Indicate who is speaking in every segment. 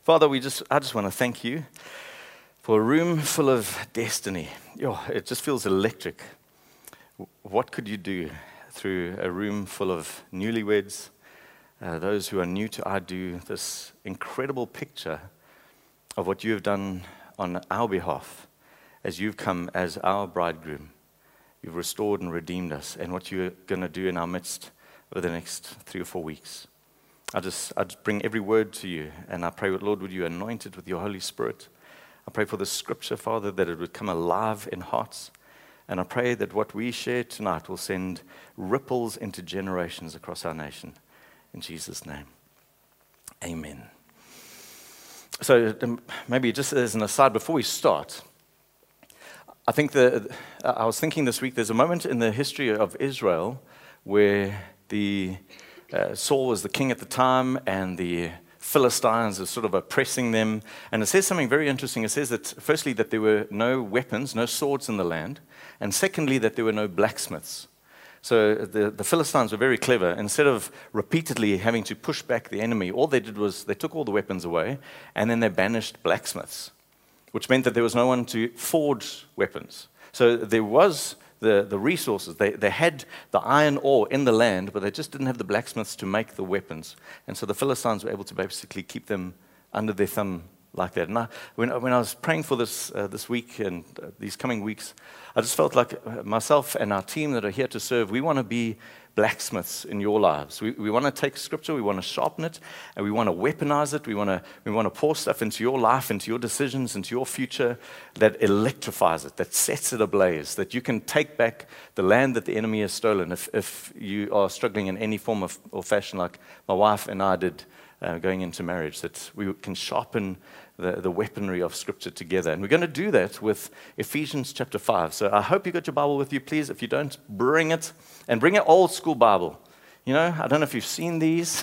Speaker 1: Father, I just want to thank you for a room full of destiny. It just feels electric. What could you do through a room full of newlyweds, those who are new to I Do, this incredible picture of what you have done on our behalf as you've come as our bridegroom. You've restored and redeemed us, and what you're going to do in our midst over the next 3 or 4 weeks. I just bring every word to you, and I pray, Lord, would you anoint it with your Holy Spirit. I pray for the scripture, Father, that it would come alive in hearts. And I pray that what we share tonight will send ripples into generations across our nation. In Jesus' name, amen. So maybe just as an aside, before we start, I think I was thinking this week, there's a moment in the history of Israel where Saul was the king at the time, and the Philistines are sort of oppressing them. And it says something very interesting. It says that, firstly, that there were no weapons, no swords in the land, and secondly, that there were no blacksmiths. So the Philistines were very clever. Instead of repeatedly having to push back the enemy, all they did was they took all the weapons away, and then they banished blacksmiths, which meant that there was no one to forge weapons. So there was the resources. They had the iron ore in the land, but they just didn't have the blacksmiths to make the weapons. And so the Philistines were able to basically keep them under their thumb like that. And when I was praying for this week and these coming weeks, I just felt like myself and our team that are here to serve, we want to be blacksmiths in your lives. We want to take Scripture, we want to sharpen it, and we want to weaponize it. We want to pour stuff into your life, into your decisions, into your future that electrifies it, that sets it ablaze, that you can take back the land that the enemy has stolen if you are struggling in any form or fashion like my wife and I did going into marriage, that we can sharpen the weaponry of Scripture together. And we're going to do that with Ephesians chapter 5. So I hope you got your Bible with you, please. If you don't, bring it. And bring an old school Bible. You know, I don't know if you've seen these.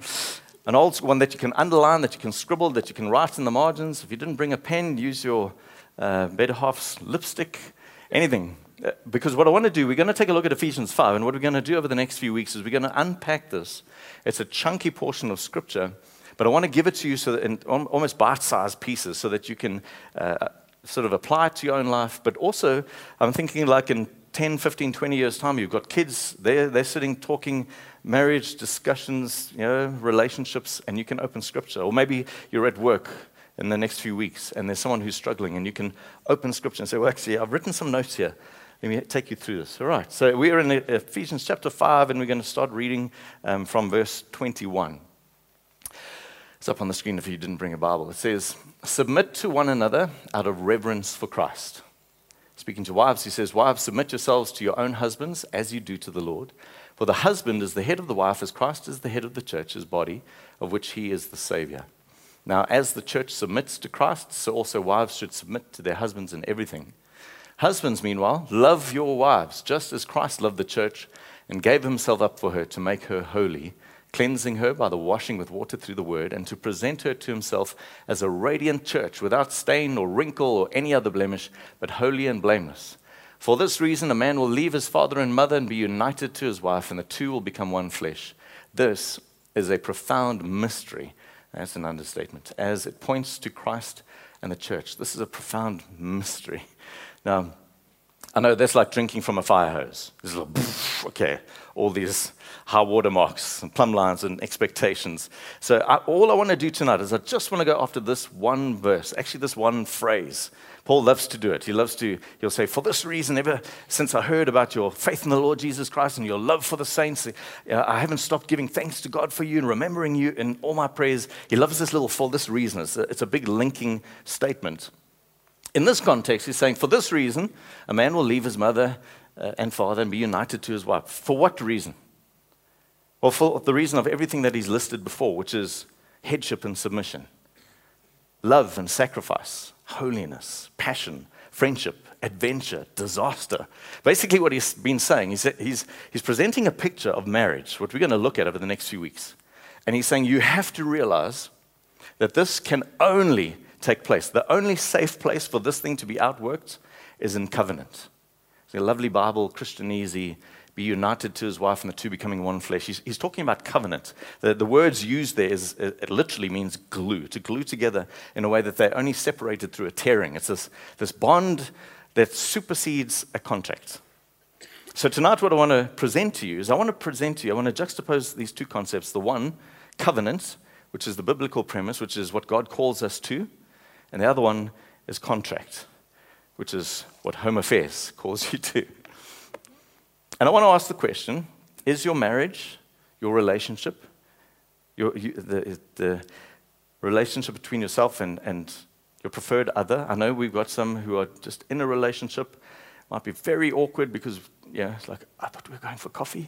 Speaker 1: An old school one that you can underline, that you can scribble, that you can write in the margins. If you didn't bring a pen, use your better half's lipstick, anything. Because what I want to do, we're going to take a look at Ephesians 5. And what we're going to do over the next few weeks is we're going to unpack this. It's a chunky portion of Scripture. But I want to give it to you so that in almost bite-sized pieces so that you can sort of apply it to your own life. But also, I'm thinking like in 10, 15, 20 years' time, you've got kids, they're sitting talking marriage discussions, relationships, and you can open Scripture. Or maybe you're at work in the next few weeks, and there's someone who's struggling, and you can open Scripture and say, well, actually, I've written some notes here. Let me take you through this. All right, so we're in Ephesians chapter 5, and we're going to start reading from verse 21. It's up on the screen if you didn't bring a Bible. It says, submit to one another out of reverence for Christ. Speaking to wives, he says, wives, submit yourselves to your own husbands as you do to the Lord. For the husband is the head of the wife, as Christ is the head of the church, his body, of which he is the Savior. Now, as the church submits to Christ, so also wives should submit to their husbands in everything. Husbands, meanwhile, love your wives, just as Christ loved the church and gave himself up for her to make her holy, cleansing her by the washing with water through the word, and to present her to himself as a radiant church, without stain or wrinkle or any other blemish, but holy and blameless. For this reason, a man will leave his father and mother and be united to his wife, and the two will become one flesh. This is a profound mystery. That's an understatement, as it points to Christ and the church. This is a profound mystery. Now, I know that's like drinking from a fire hose. It's like, okay, all these high water marks and plumb lines and expectations. So all I want to do tonight is I just want to go after this one verse, actually this one phrase. Paul loves to do it. He'll say, for this reason, ever since I heard about your faith in the Lord Jesus Christ and your love for the saints, I haven't stopped giving thanks to God for you and remembering you in all my prayers. He loves this little for this reason. It's a big linking statement. In this context, he's saying, for this reason, a man will leave his mother and father and be united to his wife. For what reason? Well, for the reason of everything that he's listed before, which is headship and submission, love and sacrifice, holiness, passion, friendship, adventure, disaster. Basically what he's been saying is that he's presenting a picture of marriage, what we're going to look at over the next few weeks. And he's saying you have to realize that this can only take place. The only safe place for this thing to be outworked is in covenant. It's a lovely Bible, Christianese be united to his wife, and the two becoming one flesh. He's talking about covenant. The words used there it literally means glue, to glue together in a way that they're only separated through a tearing. It's this bond that supersedes a contract. So tonight what I want to present to you is I want to juxtapose these two concepts. The one, covenant, which is the biblical premise, which is what God calls us to, and the other one is contract, which is what Home Affairs calls you to. And I want to ask the question, is your marriage, your relationship, the relationship between yourself and your preferred other? I know we've got some who are just in a relationship, might be very awkward because, it's like, I thought we were going for coffee.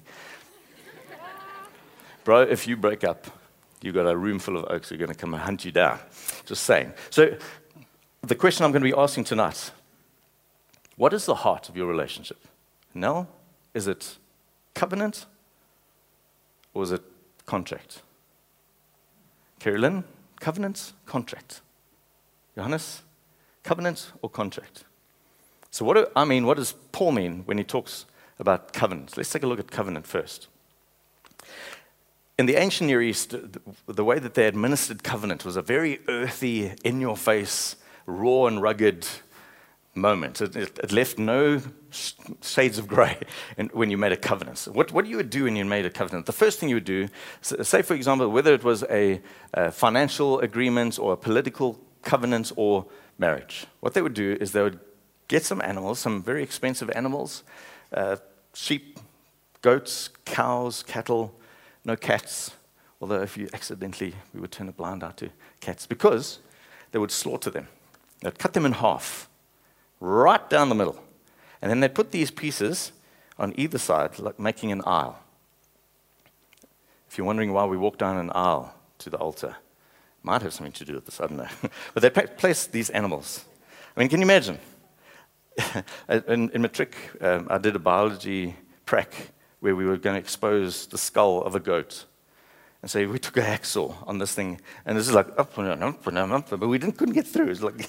Speaker 1: Bro, if you break up, you've got a room full of oaks who are going to come and hunt you down. Just saying. So the question I'm going to be asking tonight, what is the heart of your relationship? Nell? Is it covenant or is it contract? Carolyn, covenant, contract. Johannes, covenant or contract? So what does Paul mean when he talks about covenant? Let's take a look at covenant first. In the ancient Near East, the way that they administered covenant was a very earthy, in-your-face, raw and rugged moment. It left no shades of gray when you made a covenant. So what do you would do when you made a covenant? The first thing you would do, say for example, whether it was a financial agreement or a political covenant or marriage, what they would do is they would get some animals, some very expensive animals, sheep, goats, cows, cattle, no cats, although if you accidentally, we would turn a blind eye to cats, because they would slaughter them. They'd cut them in half, right down the middle. And then they'd put these pieces on either side, like making an aisle. If you're wondering why we walk down an aisle to the altar, might have something to do with this, I don't know. But they place these animals. I mean, can you imagine? In matric, I did a biology prac where we were going to expose the skull of a goat. And so we took a hacksaw on this thing, and this is like, up and down, but we couldn't get through. It was like,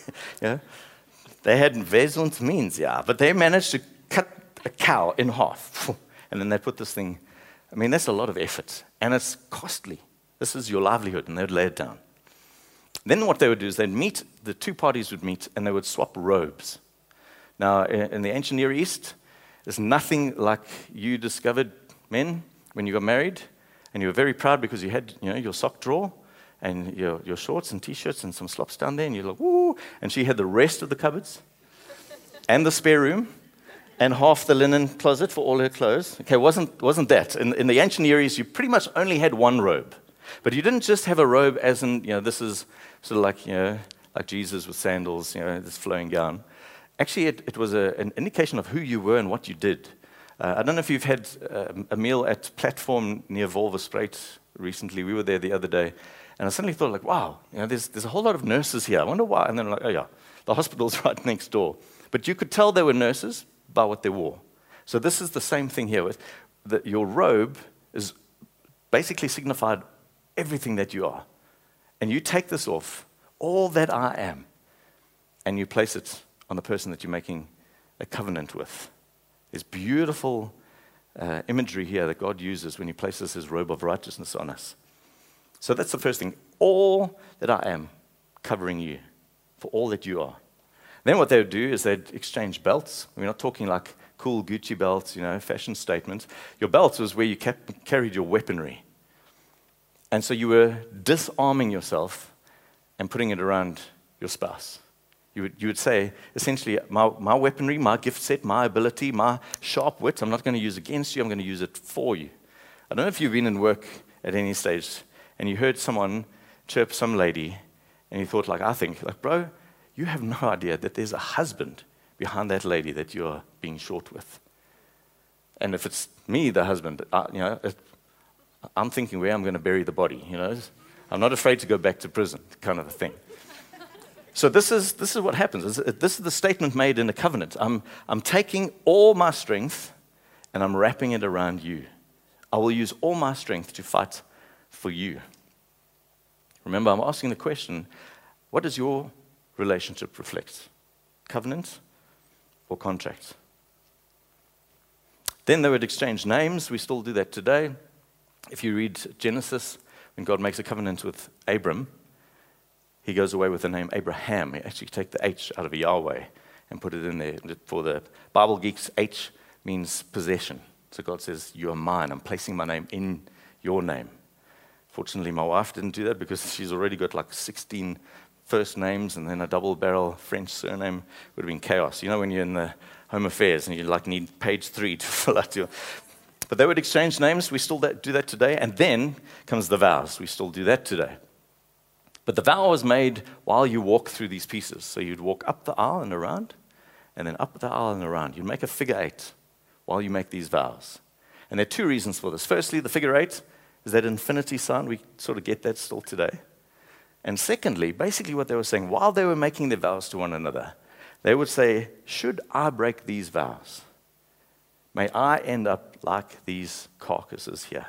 Speaker 1: they had Wesen's means, but they managed to cut a cow in half. And then they put this thing, that's a lot of effort, and it's costly. This is your livelihood, and they would lay it down. Then what they would do is the two parties would meet, and they would swap robes. Now, in the ancient Near East, there's nothing like you discovered, men, when you got married, and you were very proud because you had your sock drawer, and your shorts and T-shirts and some slops down there, and you're like, woo! And she had the rest of the cupboards, and the spare room, and half the linen closet for all her clothes. Okay, wasn't that. In the ancient Near East, you pretty much only had one robe. But you didn't just have a robe as in, this is sort of like Jesus with sandals, this flowing gown. Actually, it was an indication of who you were and what you did. I don't know if you've had a meal at Platform near Wolverspruit recently. We were there the other day. And I suddenly thought, wow, there's a whole lot of nurses here. I wonder why. And then the hospital's right next door. But you could tell they were nurses by what they wore. So this is the same thing here. That your robe is basically signified everything that you are. And you take this off, all that I am, and you place it on the person that you're making a covenant with. There's beautiful imagery here that God uses when he places his robe of righteousness on us. So that's the first thing. All that I am, covering you for all that you are. Then what they would do is they'd exchange belts. We're not talking like cool Gucci belts, fashion statements. Your belt was where you carried your weaponry. And so you were disarming yourself and putting it around your spouse. You would say, essentially, my weaponry, my gift set, my ability, my sharp wit, I'm not going to use against you, I'm going to use it for you. I don't know if you've been in work at any stage and you heard someone chirp some lady and you thought, bro, you have no idea that there's a husband behind that lady that you're being short with. And if it's me, the husband, I'm thinking where I'm going to bury the body, I'm not afraid to go back to prison, kind of a thing. So this is what happens. This is the statement made in the covenant. I'm taking all my strength and I'm wrapping it around you. I will use all my strength to fight for you. Remember, I'm asking the question, what does your relationship reflect? Covenant or contract? Then they would exchange names. We still do that today. If you read Genesis, when God makes a covenant with Abram, he goes away with the name Abraham. He actually take the H out of Yahweh and put it in there. For the Bible geeks, H means possession. So God says, you are mine. I'm placing my name in your name. Fortunately, my wife didn't do that because she's already got like 16 first names and then a double-barrel French surname. Would have been chaos. You know when you're in the Home Affairs and you like need page 3 to fill out your... But they would exchange names. We still do that today. And then comes the vows. We still do that today. But the vow was made while you walk through these pieces. So you'd walk up the aisle and around, and then up the aisle and around. You'd make a figure 8 while you make these vows. And there are 2 reasons for this. Firstly, the figure 8 is that infinity sign. We sort of get that still today. And secondly, basically what they were saying, while they were making their vows to one another, they would say, should I break these vows, may I end up like these carcasses here.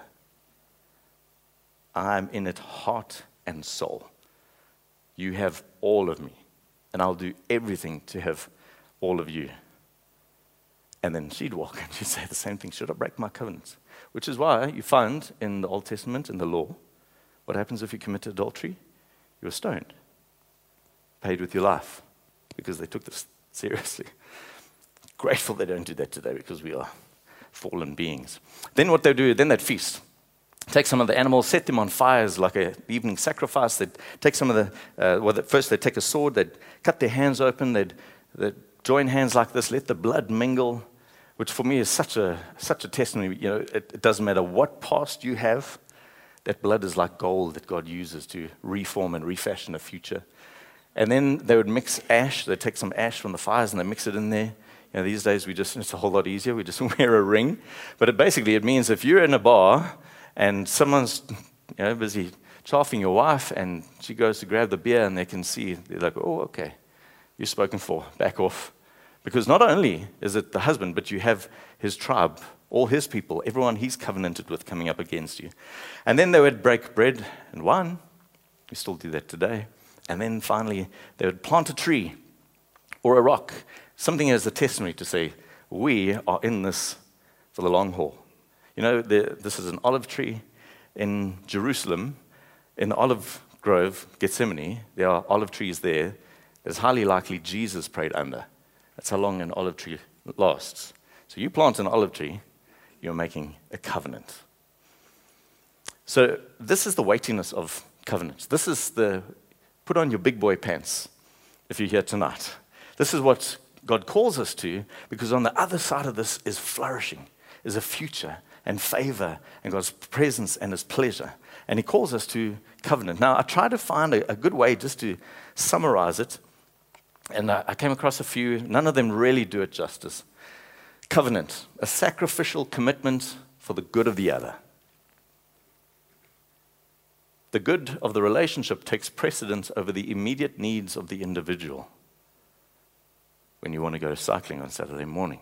Speaker 1: I'm in it heart and soul. You have all of me, and I'll do everything to have all of you. And then she'd walk and she'd say the same thing, should I break my covenants? Which is why you find in the Old Testament, in the law, what happens if you commit adultery? You're stoned, paid with your life, because they took this seriously. Grateful they don't do that today because we are fallen beings. Then what they do, then they'd feast. Take some of the animals, set them on fires like an evening sacrifice. They'd take some of first they'd take a sword, they'd cut their hands open, they'd join hands like this, let the blood mingle, which for me is such a testimony. You know, it doesn't matter what past you have, that blood is like gold that God uses to reform and refashion a future. And then they would mix ash. They'd take some ash from the fires and they mix it in there. You know, these days it's a whole lot easier. We just wear a ring. But it means if you're in a bar and someone's busy chaffing your wife and she goes to grab the beer and they can see, they're like, oh, okay, you're spoken for, back off. Because not only is it the husband, but you have his tribe, all his people, everyone he's covenanted with coming up against you. And then they would break bread and wine. We still do that today. And then finally, they would plant a tree or a rock, something as a testimony to say, we are in this for the long haul. You know, this is an olive tree in Jerusalem, in the olive grove, Gethsemane. There are olive trees there. It's highly likely Jesus prayed under. That's how long an olive tree lasts. So you plant an olive tree, you're making a covenant. So this is the weightiness of covenants. This is put on your big boy pants if you're here tonight. This is what God calls us to, because on the other side of this is flourishing, is a future and favor and God's presence and his pleasure. And he calls us to covenant. Now, I tried to find a good way just to summarize it, and I came across a few. None of them really do it justice. Covenant, a sacrificial commitment for the good of the other. The good of the relationship takes precedence over the immediate needs of the individual when you want to go cycling on Saturday morning.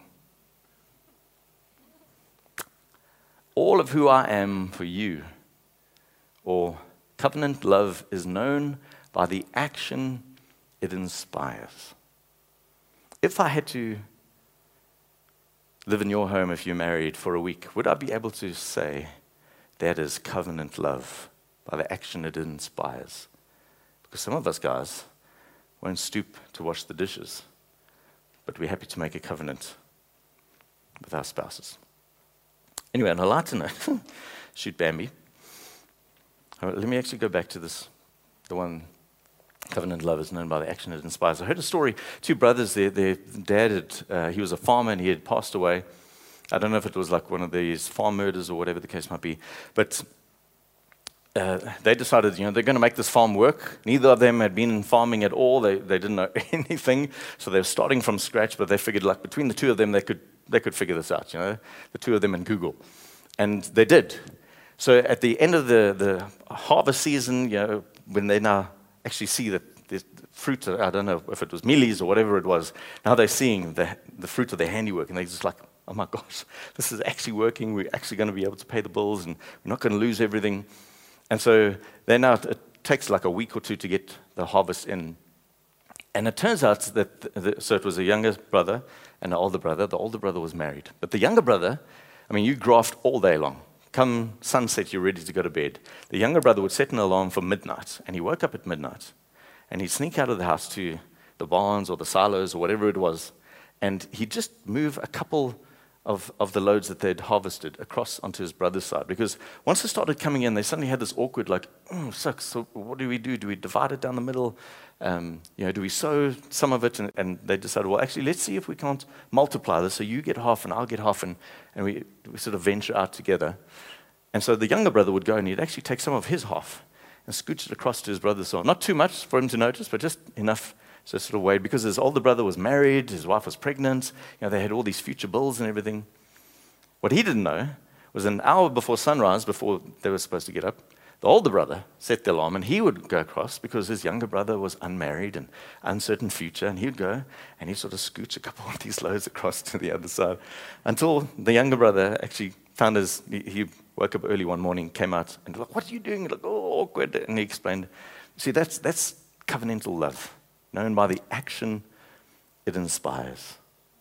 Speaker 1: All of who I am for you, or covenant love, is known by the action it inspires. If I had to live in your home if you're married for a week, would I be able to say that is covenant love by the action it inspires? Because some of us guys won't stoop to wash the dishes, but we're happy to make a covenant with our spouses. Anyway, on a lighter note, shoot Bambi. Let me actually go back to this, the one, covenant love is known by the action it inspires. I heard a story, 2 brothers, their dad, he was a farmer and he had passed away. I don't know if it was like one of these farm murders or whatever the case might be, but they decided, they're going to make this farm work. Neither of them had been in farming at all. They didn't know anything, so they were starting from scratch, but they figured like between the 2 of them, they could figure this out, the 2 of them and Google. And they did. So at the end of the harvest season, when they now actually see that the fruit, I don't know if it was mealies or whatever it was, now they're seeing the fruit of their handiwork, and they're just like, oh my gosh, this is actually working. We're actually going to be able to pay the bills, and we're not going to lose everything. And so it takes like a week or 2 to get the harvest in. And it turns out that, so it was a younger brother and an older brother. The older brother was married. But the younger brother I mean, you graft all day long. Come sunset, you're ready to go to bed. The younger brother would set an alarm for midnight, and he woke up at midnight, and he'd sneak out of the house to the barns or the silos or whatever it was, and he'd just move a couple of the loads that they'd harvested across onto his brother's side. Because once they started coming in, they suddenly had this awkward, like, sucks, so what do we do? Do we divide it down the middle? Do we sow some of it? And they decided, well, actually, let's see if we can't multiply this. So you get half and I'll get half, and we sort of venture out together. And so the younger brother would go and he'd actually take some of his half and scooch it across to his brother's side. Not too much for him to notice, but just enough so sort of weighed, because his older brother was married, his wife was pregnant, they had all these future bills and everything. What he didn't know was an hour before sunrise, before they were supposed to get up, the older brother set the alarm, and he would go across because his younger brother was unmarried and uncertain future, and he'd go and he'd sort of scooch a couple of these loads across to the other side until the younger brother actually found he woke up early one morning, came out, and like, what are you doing? Like, oh, awkward. And he explained, see, that's covenantal love, known by the action it inspires.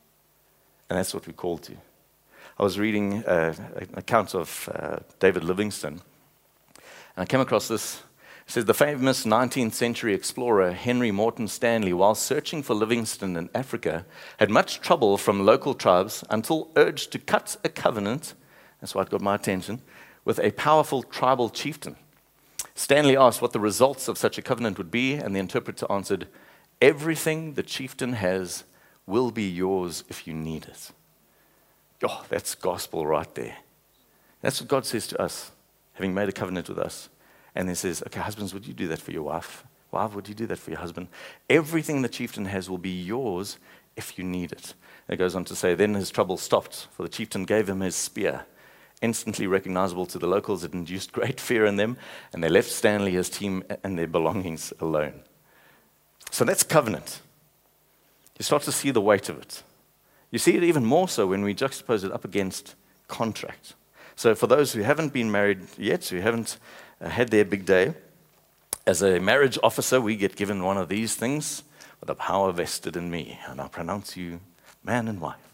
Speaker 1: And that's what we're called to. I was reading an account of David Livingstone, and I came across this. It says, the famous 19th century explorer Henry Morton Stanley, while searching for Livingstone in Africa, had much trouble from local tribes until urged to cut a covenant, that's why it got my attention, with a powerful tribal chieftain. Stanley asked what the results of such a covenant would be, and the interpreter answered, everything the chieftain has will be yours if you need it. Oh, that's gospel right there. That's what God says to us, having made a covenant with us. And then says, okay, husbands, would you do that for your wife? Wife, would you do that for your husband? Everything the chieftain has will be yours if you need it. And it goes on to say, then his trouble stopped, for the chieftain gave him his spear. Instantly recognizable to the locals, it induced great fear in them, and they left Stanley, his team, and their belongings alone. So that's covenant. You start to see the weight of it. You see it even more so when we juxtapose it up against contract. So for those who haven't been married yet, who haven't had their big day, as a marriage officer, we get given one of these things, with the power vested in me, and I pronounce you man and wife.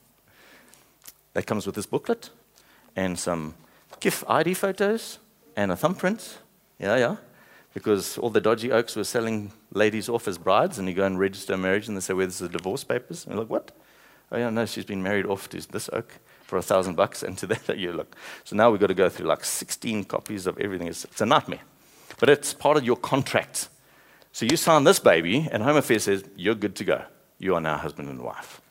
Speaker 1: That comes with this booklet, and some GIF ID photos, and a thumbprint. Yeah. Because all the dodgy oaks were selling ladies off as brides, and you go and register a marriage, and they say, well, this is the divorce papers. And you're like, what? Oh, yeah, no, she's been married off to this oak for $1,000, and to that, you look. So now we've got to go through like 16 copies of everything. It's a nightmare. But it's part of your contract. So you sign this baby, and Home Affairs says, you're good to go. You are now husband and wife.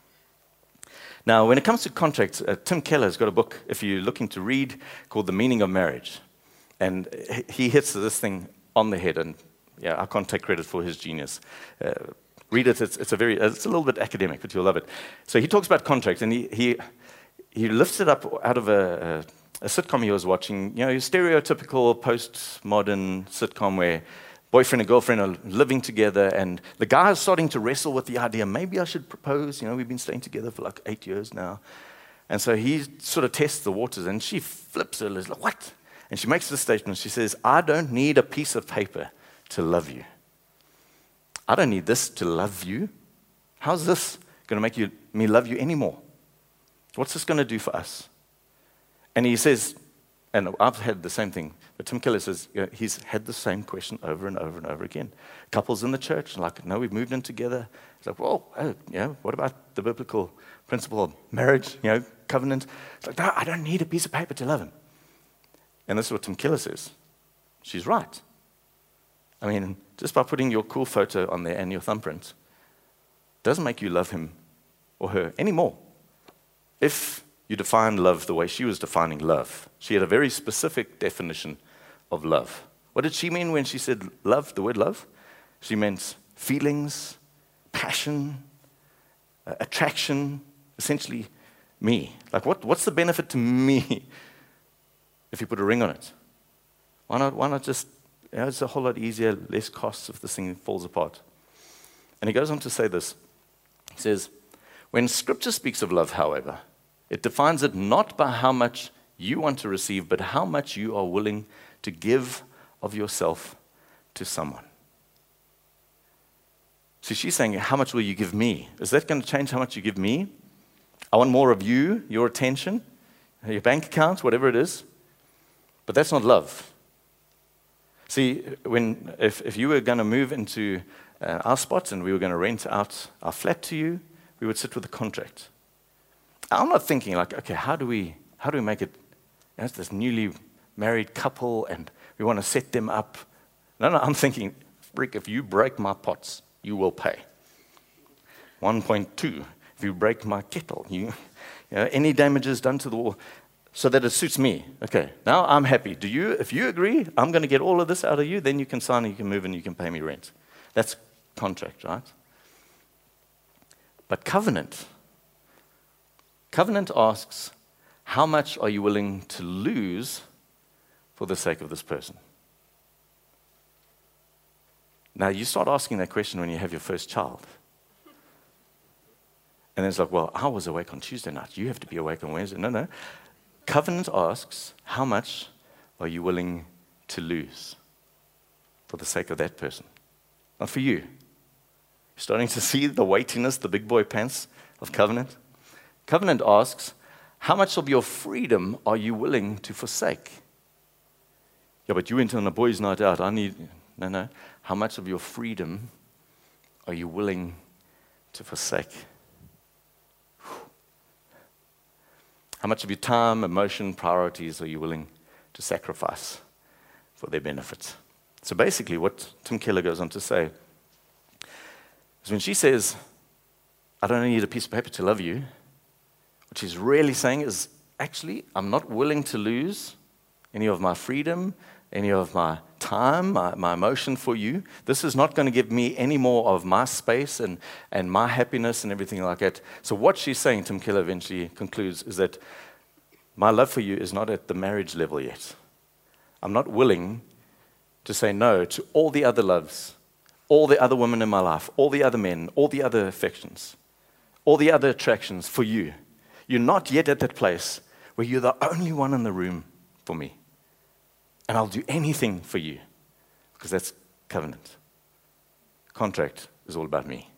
Speaker 1: Now, when it comes to contracts, Tim Keller's got a book, if you're looking to read, called The Meaning of Marriage. And he hits this thing on the head, and I can't take credit for his genius. Read it. It's a little bit academic, but you'll love it. So he talks about contracts, and he lifts it up out of a sitcom he was watching. Your stereotypical postmodern sitcom where boyfriend and girlfriend are living together, and the guy is starting to wrestle with the idea, maybe I should propose. We've been staying together for like 8 years now. And so he sort of tests the waters, and she flips her. Like, what? And she makes this statement. She says, I don't need a piece of paper to love you. I don't need this to love you. How's this going to make me love you anymore? What's this going to do for us? And he says, and I've had the same thing, but Tim Keller says he's had the same question over and over and over again. Couples in the church, like, no, we've moved in together. It's like, well, what about the biblical principle of marriage, covenant? It's like, no, I don't need a piece of paper to love him. And this is what Tim Keller says. She's right. I mean, just by putting your cool photo on there and your thumbprint doesn't make you love him or her anymore. If you define love the way she was defining love, she had a very specific definition of love. What did she mean when she said love, the word love? She meant feelings, passion, attraction, essentially me. Like, what's the benefit to me if you put a ring on it? Why not just, it's a whole lot easier, less costs if this thing falls apart. And he goes on to say this. He says, when Scripture speaks of love, however, it defines it not by how much you want to receive, but how much you are willing to give of yourself to someone. So she's saying, how much will you give me? Is that going to change how much you give me? I want more of you, your attention. your bank account, whatever it is, but that's not love. See, if you were going to move into our spot and we were going to rent out our flat to you, we would sit with a contract. I'm not thinking like, okay, how do we make it, it's this newly married couple and we want to set them up. No, I'm thinking, Rick, if you break my pots, you will pay. 1.2, if you break my kettle, any damages done to the wall, so that it suits me. Okay, now I'm happy. If you agree, I'm going to get all of this out of you, then you can sign and you can move and you can pay me rent. That's contract, right? But covenant asks, how much are you willing to lose for the sake of this person? Now, you start asking that question when you have your first child. And it's like, well, I was awake on Tuesday night. You have to be awake on Wednesday. No. Covenant asks, how much are you willing to lose for the sake of that person? Not for you. You're starting to see the weightiness, the big boy pants of covenant? Covenant asks, how much of your freedom are you willing to forsake? Yeah, but you went on a boys' night out. No. How much of your freedom are you willing to forsake? How much of your time, emotion, priorities are you willing to sacrifice for their benefit? So basically what Tim Keller goes on to say is when she says, I don't need a piece of paper to love you, what she's really saying is, actually, I'm not willing to lose any of my freedom, any of my time, my emotion for you. This is not going to give me any more of my space and my happiness and everything like that. So what she's saying, Tim Keller eventually concludes, is that my love for you is not at the marriage level yet. I'm not willing to say no to all the other loves, all the other women in my life, all the other men, all the other affections, all the other attractions for you. You're not yet at that place where you're the only one in the room for me. And I'll do anything for you, because that's covenant. Contract is all about me.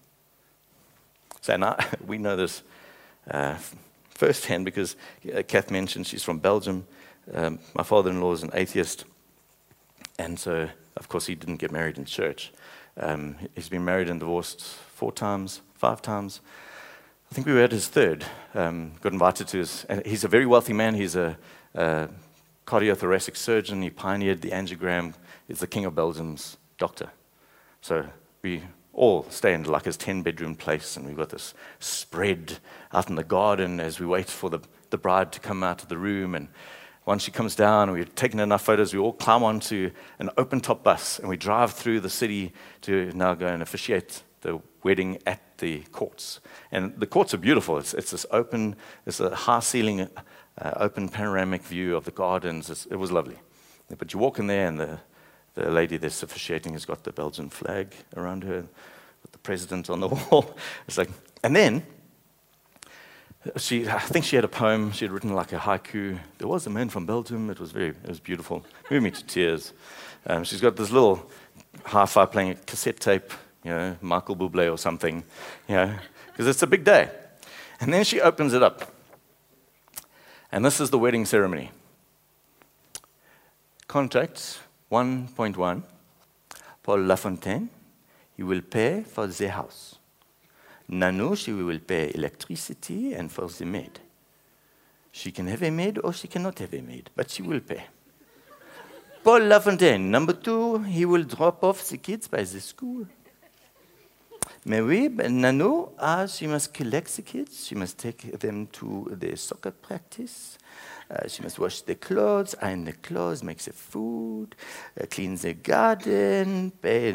Speaker 1: So now we know this firsthand because Kath mentioned she's from Belgium. My father-in-law is an atheist, and so, of course, he didn't get married in church. He's been married and divorced 5 times. I think we were at his third. Got invited to his, and he's a very wealthy man. He's a cardiothoracic surgeon. He pioneered the angiogram. He's the king of Belgium's doctor. So we all stay in like his 10-bedroom place, and we've got this spread out in the garden as we wait for the bride to come out of the room. And once she comes down, and we've taken enough photos, we all climb onto an open-top bus, and we drive through the city to now go and officiate the wedding at the courts. And the courts are beautiful. It's this open, it's a high-ceiling, open panoramic view of the gardens. It was lovely. But you walk in there, and the lady that's officiating has got the Belgian flag around her with the president on the wall. It's like, and then I think she had a poem. She had written like a haiku. There was a man from Belgium. It was beautiful. Moved me to tears. She's got this little hi-fi playing a cassette tape, Michael Bublé or something, because it's a big day. And then she opens it up. And this is the wedding ceremony. Contract 1.1. Paul Lafontaine, he will pay for the house. Nano, she will pay electricity and for the maid. She can have a maid or she cannot have a maid, but she will pay. Paul Lafontaine, number 2, he will drop off the kids by the school. Mais oui, but Nano, she must collect the kids. She must take them to the soccer practice. She must wash the clothes, iron the clothes, make the food, clean the garden.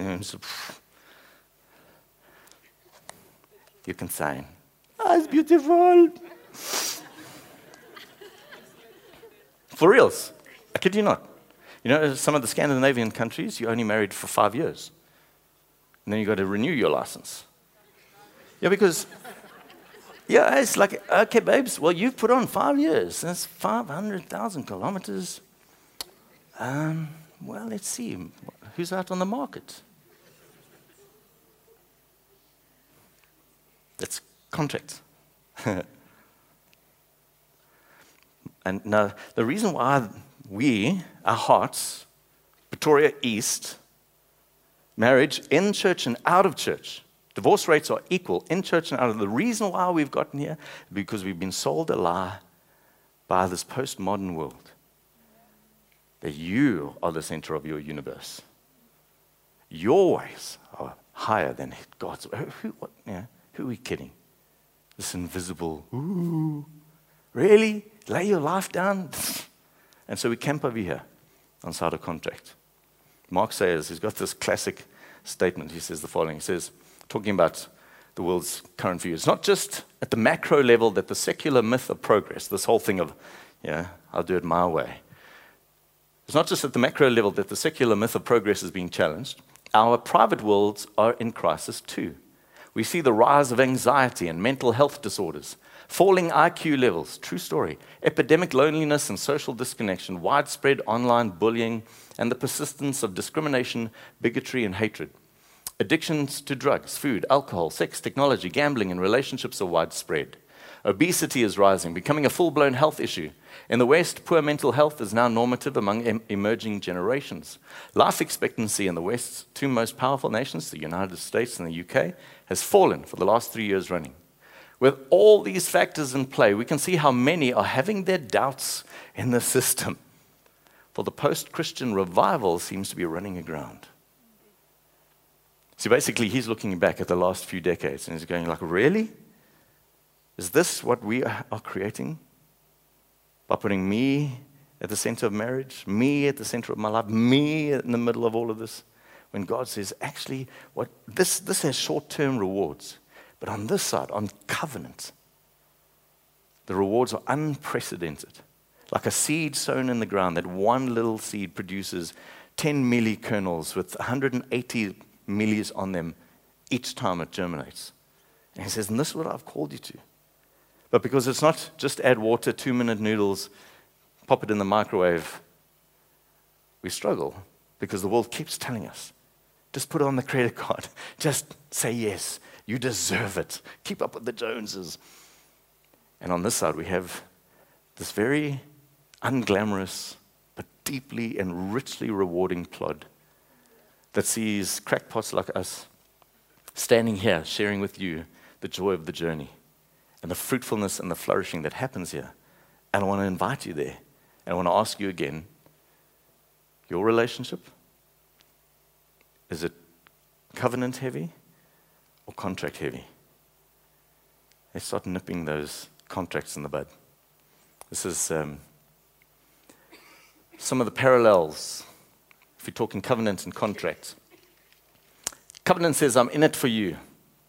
Speaker 1: You can sign. It's beautiful. For reals. I kid you not. Some of the Scandinavian countries, you're only married for 5 years. And then you got to renew your license. Yeah, because, it's like, okay, babes, well, you've put on 5 years. That's 500,000 kilometers. Well, let's see. Who's out on the market? That's contract. And now, the reason why our hearts, Pretoria East, marriage in church and out of church, divorce rates are equal in church and out of. The reason why we've gotten here, because we've been sold a lie by this postmodern world that you are the center of your universe. Your ways are higher than God's. Who are we kidding? This invisible, ooh, really? Lay your life down? And so we camp over here on side of contract. Mark Sayers, he's got this classic statement. He says the following. He says, talking about the world's current view, it's not just at the macro level that the secular myth of progress, this whole thing of, I'll do it my way. It's not just at the macro level that the secular myth of progress is being challenged. Our private worlds are in crisis too. We see the rise of anxiety and mental health disorders, falling IQ levels, true story, epidemic loneliness and social disconnection, widespread online bullying, and the persistence of discrimination, bigotry, and hatred. Addictions to drugs, food, alcohol, sex, technology, gambling, and relationships are widespread. Obesity is rising, becoming a full-blown health issue. In the West, poor mental health is now normative among emerging generations. Life expectancy in the West's two most powerful nations, the United States and the UK, has fallen for the last 3 years running. With all these factors in play, we can see how many are having their doubts in the system. For the post-Christian revival seems to be running aground. See, basically, he's looking back at the last few decades and he's going like, really? Is this what we are creating? By putting me at the center of marriage, me at the center of my life, me in the middle of all of this? When God says, actually, this has short-term rewards. But on this side, on covenant, the rewards are unprecedented. Like a seed sown in the ground, that one little seed produces 10 millikernels with 180 millis on them each time it germinates. And he says, and this is what I've called you to. But because it's not just add water, 2-minute noodles, pop it in the microwave, we struggle because the world keeps telling us, just put it on the credit card. Just say yes. You deserve it. Keep up with the Joneses. And on this side, we have this very unglamorous, but deeply and richly rewarding plod that sees crackpots like us standing here, sharing with you the joy of the journey and the fruitfulness and the flourishing that happens here. And I want to invite you there. And I want to ask you again, your relationship, is it covenant heavy or contract heavy? Let's start nipping those contracts in the bud. This is some of the parallels if you're talking covenant and contract. Covenant says, I'm in it for you.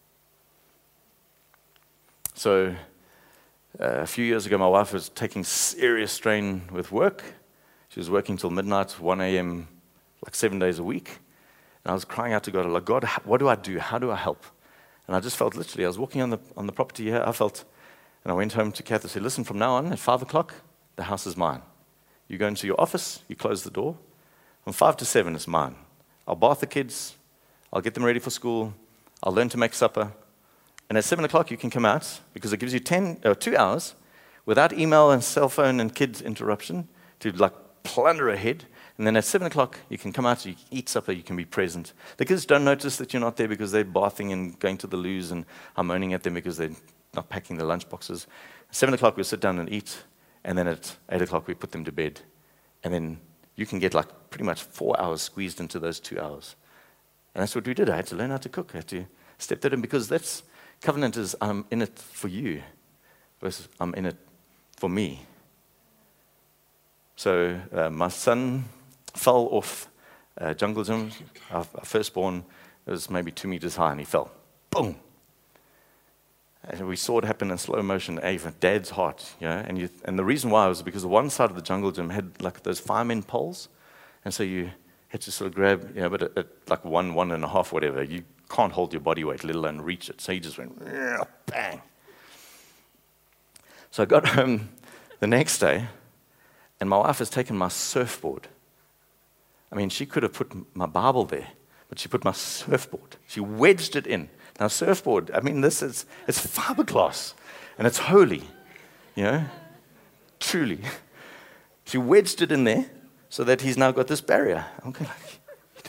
Speaker 1: So a few years ago, my wife was taking serious strain with work. She was working till midnight, 1 a.m., like 7 days a week. And I was crying out to God, like, God, what do I do? How do I help? And I just felt literally, I was walking on the property here, and I went home to Kath and said, listen, from now on, at 5 o'clock, the house is mine. You go into your office, you close the door. From 5 to 7, it's mine. I'll bath the kids, I'll get them ready for school, I'll learn to make supper. And at 7 o'clock, you can come out, because it gives you 2 hours, without email and cell phone and kids interruption, to like plunder ahead. And then at 7 o'clock, you can come out, you can eat supper, you can be present. The kids don't notice that you're not there because they're bathing and going to the loos, and I'm moaning at them because they're not packing their lunch boxes. At 7 o'clock, we sit down and eat, and then at 8 o'clock, we put them to bed. And then you can get like pretty much 4 hours squeezed into those 2 hours. And that's what we did. I had to learn how to cook. I had to step that in, because that's covenant is I'm in it for you versus I'm in it for me. So my son fell off jungle gym. Our firstborn was maybe 2 meters high, and he fell. Boom! And we saw it happen in slow motion. Even Dad's heart, and the reason why was because one side of the jungle gym had like those fireman poles, and so you had to sort of grab, but at like 1.5, whatever, you can't hold your body weight, let alone reach it. So he just went bang. So I got home the next day, and my wife has taken my surfboard. I mean, she could have put my Bible there, but she put my surfboard. She wedged it in. Now, surfboard, I mean, it's fiberglass, and it's holy, truly. She wedged it in there so that he's now got this barrier. I'm going like,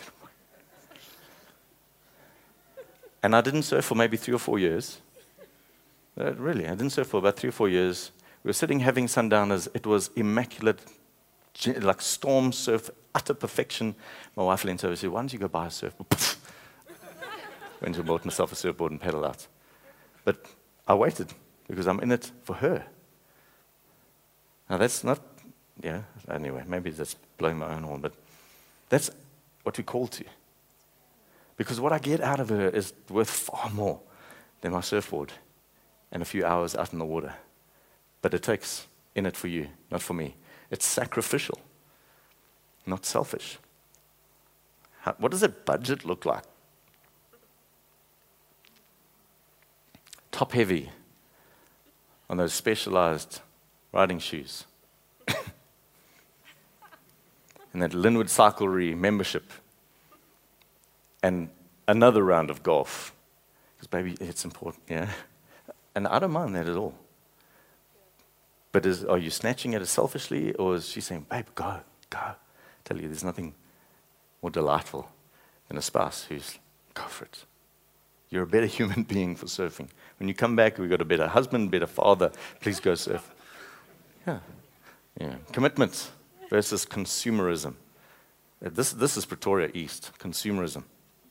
Speaker 1: and I didn't surf for maybe 3 or 4 years. Really, I didn't surf for about 3 or 4 years. We were sitting having sundowners. It was immaculate, like storm surf, utter perfection. My wife leaned over and said, why don't you go buy a surfboard? Went and bought myself a surfboard and pedaled out. But I waited because I'm in it for her. Now that's not, anyway, maybe that's blowing my own horn, but that's what we call to. Because what I get out of her is worth far more than my surfboard and a few hours out in the water. But it takes in it for you, not for me. It's sacrificial, not selfish. What does a budget look like? Top heavy on those specialized riding shoes. And that Linwood Cyclery membership. And another round of golf. Because, baby, it's important, yeah? And I don't mind that at all. But are you snatching at it selfishly, or is she saying, babe, go? I tell you, there's nothing more delightful than a spouse who's, go for it. You're a better human being for surfing. When you come back, we've got a better husband, better father. Please go surf. Yeah. Commitment versus consumerism. This is Pretoria East, consumerism.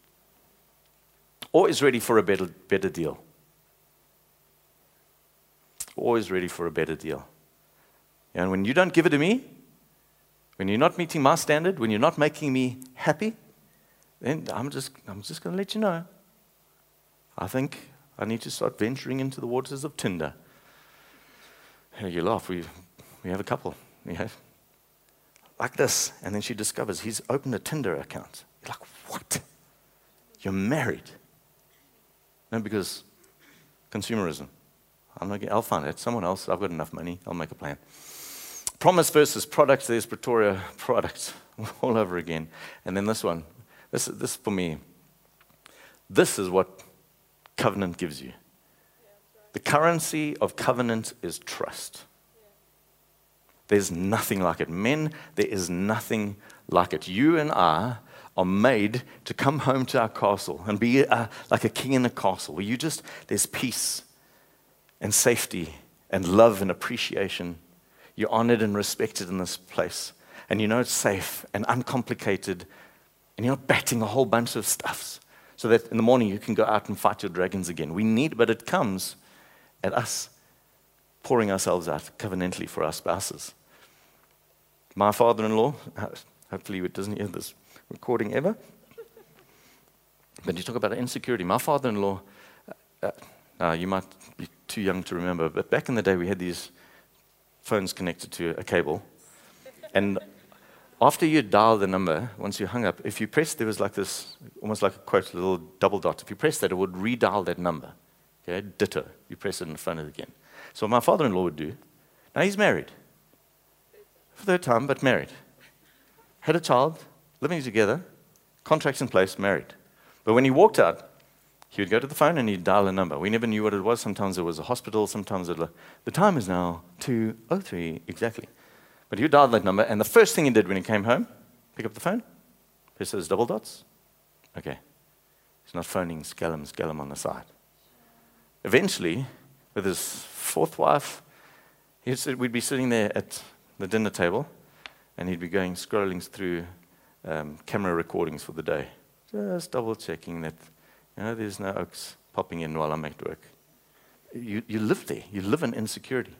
Speaker 1: Always ready for a better deal. Always ready for a better deal. And when you don't give it to me, when you're not meeting my standard, when you're not making me happy, then I'm just going to let you know. I think I need to start venturing into the waters of Tinder. You laugh. We have a couple. Like this. And then she discovers he's opened a Tinder account. You're like, what? You're married. No, because consumerism. I'll find it. Someone else. I've got enough money. I'll make a plan. Promise versus products. There's Pretoria products all over again. And then this one. This for me. This is what covenant gives you. The currency of covenant is trust. There's nothing like it. Men, there is nothing like it. You and I are made to come home to our castle and be like a king in a castle where there's peace and safety and love and appreciation. You're honored and respected in this place. And you know it's safe and uncomplicated. And you're not batting a whole bunch of stuffs so that in the morning you can go out and fight your dragons again. But it comes at us pouring ourselves out covenantally for our spouses. My father-in-law, hopefully he doesn't hear this recording ever, but you talk about insecurity. My father-in-law, you might be too young to remember, but back in the day we had these phones connected to a cable, and after you dial the number, once you hung up, if you pressed, there was like this, almost like a quote, a little double dot. If you press that, it would redial that number. Okay, ditto. You press it in front of it again. So what my father-in-law would do, now he's married. For the third time, but married. Had a child, living together, contracts in place, married. But when he walked out, he would go to the phone and he'd dial a number. We never knew what it was. Sometimes it was a hospital, sometimes the time is now 2:03 exactly. But he would dial that number, and the first thing he did when he came home, pick up the phone, press those double dots. Okay. He's not phoning Skellum on the side. Eventually, with his fourth wife, we'd be sitting there at the dinner table, and he'd be scrolling through camera recordings for the day, just double checking that there's no oaks popping in while I'm at work. You live there. You live in insecurity.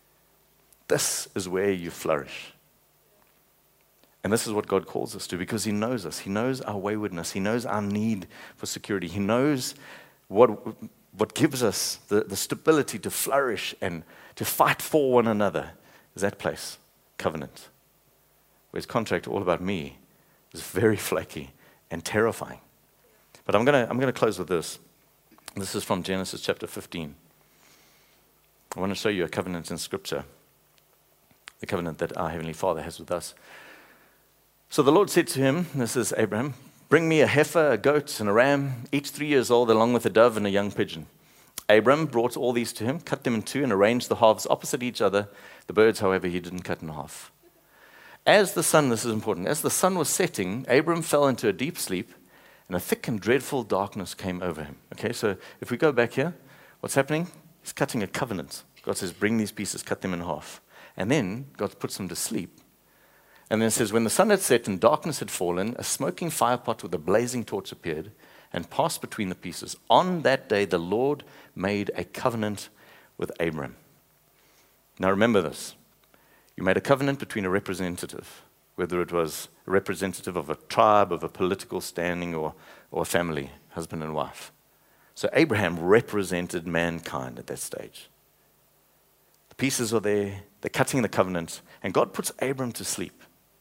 Speaker 1: This is where you flourish. And this is what God calls us to, because He knows us. He knows our waywardness. He knows our need for security. He knows what gives us the stability to flourish and to fight for one another is that place, covenant. Whereas contract, all about me, is very flaky and terrifying. But I'm gonna close with this. This is from Genesis chapter 15. I want to show you a covenant in Scripture, the covenant that our Heavenly Father has with us. So the Lord said to him, this is Abraham, bring me a heifer, a goat, and a ram, each 3 years old, along with a dove and a young pigeon. Abram brought all these to him, cut them in two, and arranged the halves opposite each other. The birds, however, he didn't cut in half. this is important, as the sun was setting, Abram fell into a deep sleep, and a thick and dreadful darkness came over him. Okay, so if we go back here, what's happening? He's cutting a covenant. God says, bring these pieces, cut them in half. And then God puts him to sleep. And then it says, when the sun had set and darkness had fallen, a smoking firepot with a blazing torch appeared and passed between the pieces. On that day, the Lord made a covenant with Abram. Now remember this. You made a covenant between a representative, whether it was a representative of a tribe, of a political standing, or a family, husband and wife. So Abraham represented mankind at that stage. The pieces are there, they're cutting the covenant, and God puts Abram to sleep.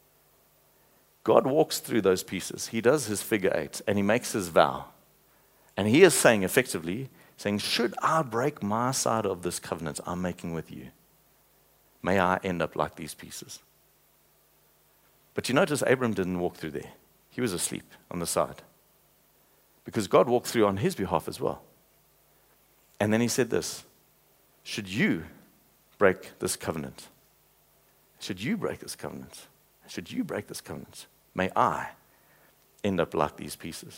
Speaker 1: God walks through those pieces. He does his figure eight, and he makes his vow. And he is saying, effectively, should I break my side of this covenant I'm making with you, may I end up like these pieces. But you notice Abram didn't walk through there. He was asleep on the side. Because God walked through on his behalf as well. And then he said this, should you break this covenant? Should you break this covenant? Should you break this covenant? May I end up like these pieces.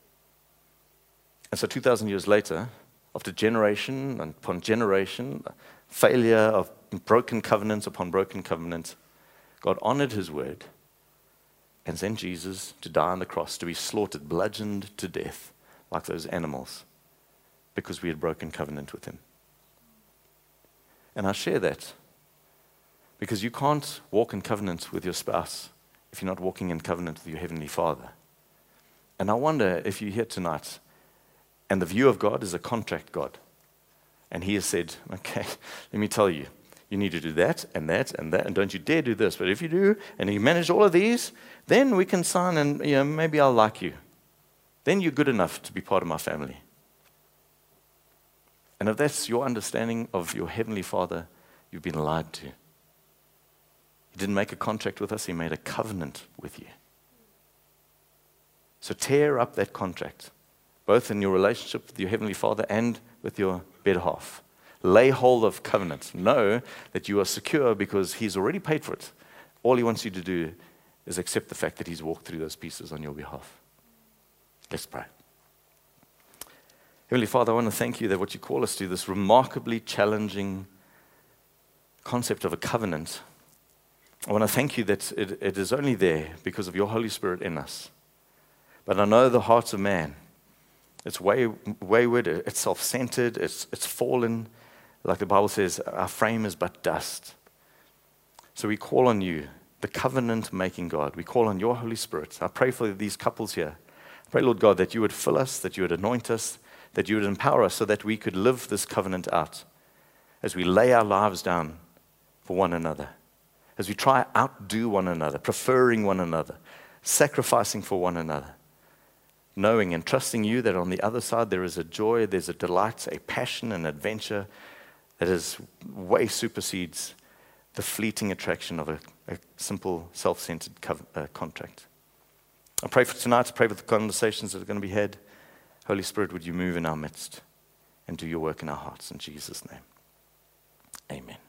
Speaker 1: And so 2,000 years later, after generation upon generation, failure of broken covenants upon broken covenants, God honored his word and sent Jesus to die on the cross, to be slaughtered, bludgeoned to death like those animals, because we had broken covenant with him. And I share that because you can't walk in covenant with your spouse if you're not walking in covenant with your Heavenly Father. And I wonder if you're here tonight and the view of God is a contract God. And he has said, okay, let me tell you, you need to do that and that and that, and don't you dare do this. But if you do, and you manage all of these, then we can sign and maybe I'll like you. Then you're good enough to be part of my family. And if that's your understanding of your Heavenly Father, you've been lied to. He didn't make a contract with us, he made a covenant with you. So tear up that contract, both in your relationship with your Heavenly Father and with your better half. Lay hold of covenant. Know that you are secure because he's already paid for it. All he wants you to do is accept the fact that he's walked through those pieces on your behalf. Let's pray. Heavenly Father, I want to thank you that what you call us to, this remarkably challenging concept of a covenant, I want to thank you that it is only there because of your Holy Spirit in us. But I know the hearts of man, it's wayward, it's self-centered, it's fallen. Like the Bible says, our frame is but dust. So we call on you, the covenant-making God. We call on your Holy Spirit. I pray for these couples here. I pray, Lord God, that you would fill us, that you would anoint us, that you would empower us so that we could live this covenant out as we lay our lives down for one another, as we try to outdo one another, preferring one another, sacrificing for one another, knowing and trusting you that on the other side there is a joy, there's a delight, a passion, an adventure that is way supersedes the fleeting attraction of a simple, self-centered contract. I pray for tonight, I pray for the conversations that are going to be had. Holy Spirit, would you move in our midst and do your work in our hearts in Jesus' name. Amen.